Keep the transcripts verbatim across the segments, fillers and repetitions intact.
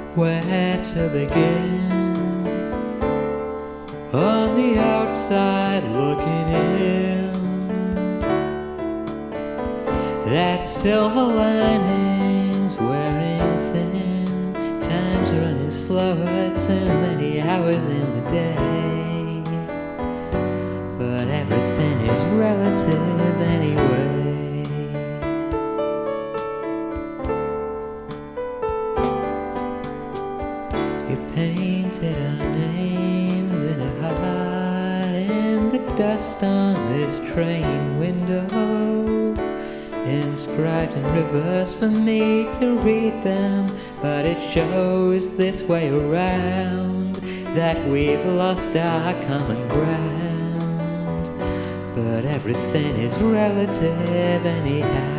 Where to begin? On the outside looking in, that silver lining's wearing thin. Time's running slower, too many hours in the day, but everything is relative anyway. You painted our names in a heart in the dust on this train window, inscribed in reverse for me to read them, but it shows this way around that we've lost our common ground, but everything is relative anyhow.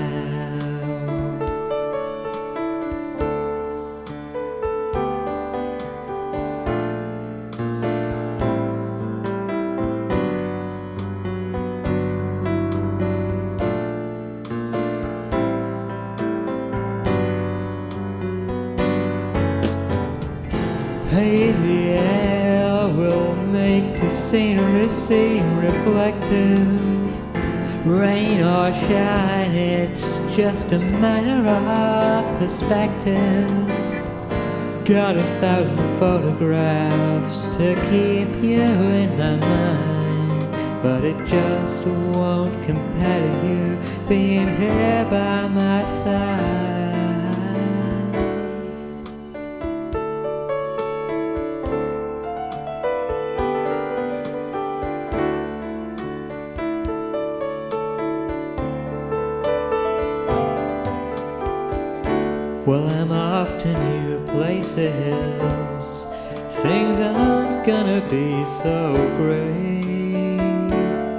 Hazy air will make the scenery seem reflective. Rain or shine, it's just a matter of perspective. Got a thousand photographs to keep you in my mind, but it just won't compare to you being here by my side. Well, I'm off to new places. Things aren't gonna be so great.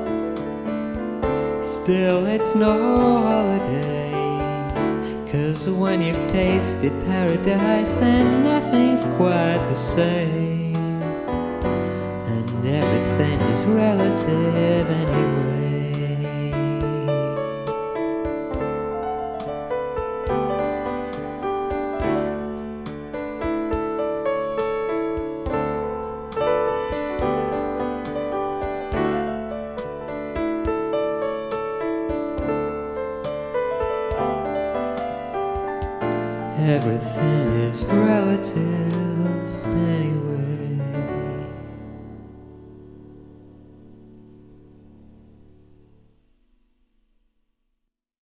Still, it's no holiday, 'cause when you've tasted paradise, then nothing's quite the same, and everything is relative anyway. Everything is relative anyway.